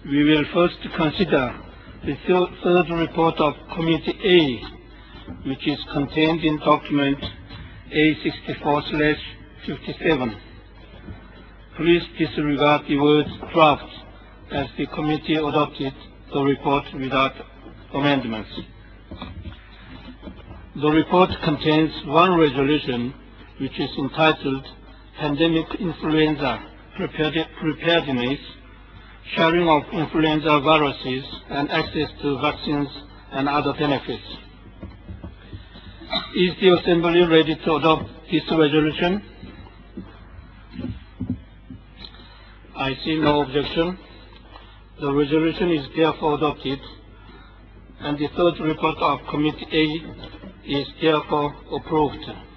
We will first consider the third report of Committee A, which is contained in document A64/57. Please disregard the word draft as the committee adopted the report without amendments. The report contains one resolution which is entitled Pandemic Influenza Preparedness, Sharing of Influenza Viruses and Access to Vaccines and Other Benefits. Is the Assembly ready to adopt this resolution? I see no objection. The resolution is therefore adopted, and the third report of Committee A is therefore approved.